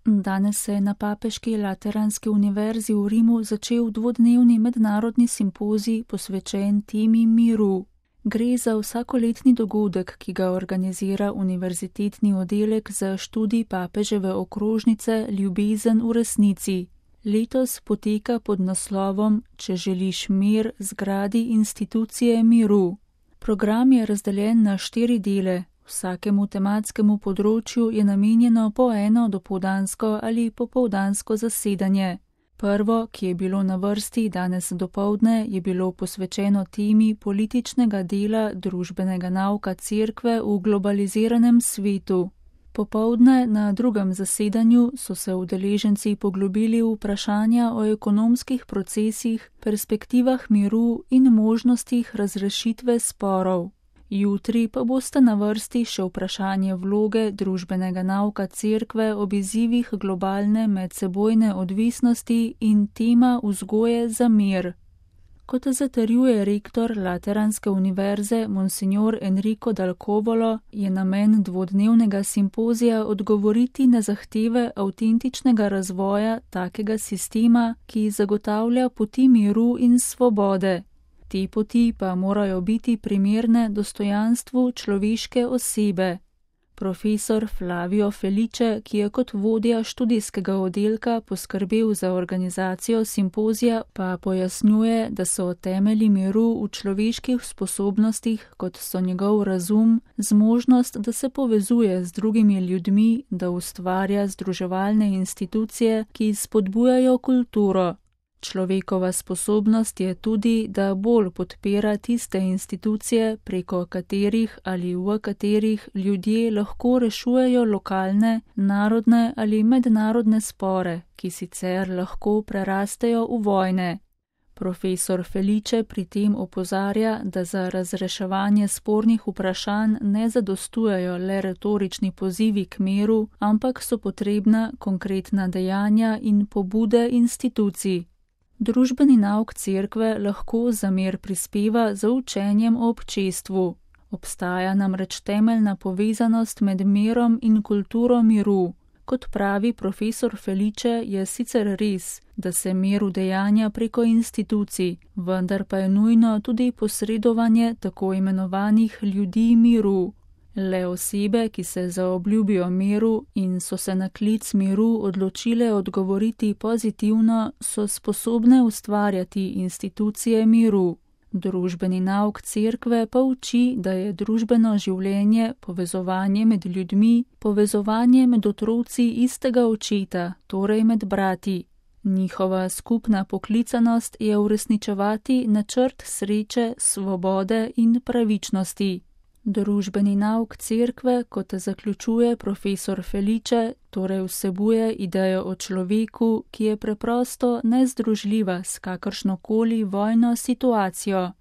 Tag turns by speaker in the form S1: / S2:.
S1: Danes se je na Papeški Lateranski univerzi v Rimu začel dvodnevni mednarodni simpozij posvečen temi miru. Gre za vsakoletni dogodek, ki ga organizira univerzitetni oddelek za študij papeževe okrožnice Ljubezen v resnici. Letos poteka pod naslovom Če želiš mir, zgradi institucije miru. Program je razdeljen na 4 dele. Vsakemu tematskemu področju je namenjeno po eno dopoldansko ali popoldansko zasedanje. Prvo, ki je bilo na vrsti danes dopoldne, je bilo posvečeno temi političnega dela družbenega nauka Cerkve v globaliziranem svetu. Popoldne na drugem zasedanju so se udeleženci poglobili v vprašanja o ekonomskih procesih, perspektivah miru in možnostih razrešitve sporov. Jutri pa boste na vrsti še vprašanje vloge družbenega nauka Cerkve ob izzivih globalne medsebojne odvisnosti in tema vzgoje za mir. Kot zatrjuje rektor Lateranske univerze Monsignor Enrico Dal Covolo, je namen dvodnevnega simpozija odgovoriti na zahteve avtentičnega razvoja takega sistema, ki zagotavlja poti miru in svobode. Te poti pa morajo biti primerne dostojanstvu človeške osebe. Profesor Flavio Felice, ki je kot vodja študijskega oddelka poskrbel za organizacijo simpozija, pa pojasnjuje, da so temelji miru v človeških sposobnostih, kot so njegov razum, zmožnost, da se povezuje z drugimi ljudmi, da ustvarja združevalne institucije, ki spodbujajo kulturo. Človekova sposobnost je tudi, da bolj podpira tiste institucije, preko katerih ali v katerih ljudje lahko rešujejo lokalne, narodne ali mednarodne spore, ki sicer lahko prerastejo v vojne. Profesor Felice pri tem opozarja, da za razreševanje spornih vprašanj ne zadostujejo le retorični pozivi k miru, ampak so potrebna konkretna dejanja in pobude institucij. Družbeni nauk Cerkve lahko za mir prispeva z učenjem o občestvu. Obstaja namreč temeljna povezanost med mirom in kulturo miru. Kot pravi profesor Felice, je sicer res, da se mir udejanja preko institucij, vendar pa je nujno tudi posredovanje tako imenovanih ljudi miru. Le osebe, ki se zaobljubijo miru in so se na klic miru odločile odgovoriti pozitivno, so sposobne ustvarjati institucije miru. Družbeni nauk Cerkve pa uči, da je družbeno življenje povezovanje med ljudmi, povezovanje med otroci istega očeta, torej med brati. Njihova skupna poklicanost je uresničevati načrt sreče, svobode in pravičnosti. Družbeni nauk Cerkve, kot zaključuje profesor Felice, torej vsebuje idejo o človeku, ki je preprosto nezdružljiva s kakršnokoli vojno situacijo.